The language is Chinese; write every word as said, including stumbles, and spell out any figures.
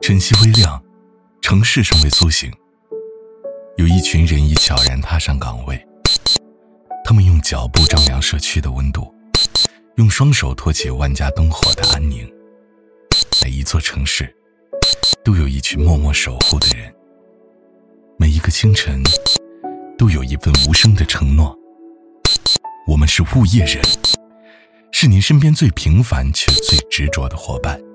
晨曦微亮，城市尚未苏醒，有一群人已悄然踏上岗位，他们用脚步丈量社区的温度，用双手托起万家灯火的安宁。每一座城市都有一群默默守护的人，每一个清晨都有一份无声的承诺。我们是物业人，是您身边最平凡却最执着的伙伴。